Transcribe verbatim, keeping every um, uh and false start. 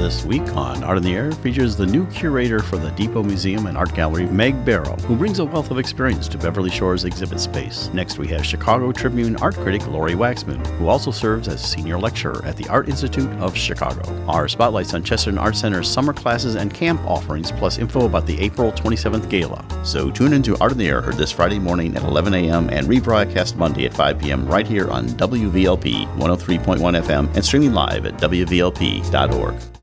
this week on Art in the Air features the new curator for the Depot Museum and Art Gallery, Meg Barrow, who brings a wealth of experience to Beverly Shores exhibit space. Next, we have Chicago Tribune art critic Lori Waxman, who also serves as senior lecturer at the Art Institute of Chicago. Our spotlights on Chesterton Art Center's summer classes and camp offerings, plus info about the April twenty-seventh Gala. So tune into Art in the Air, heard this Friday morning at eleven a.m. and rebroadcast Monday at five p.m. right here on W V L P one oh three point one F M and streaming live at W V L P dot org.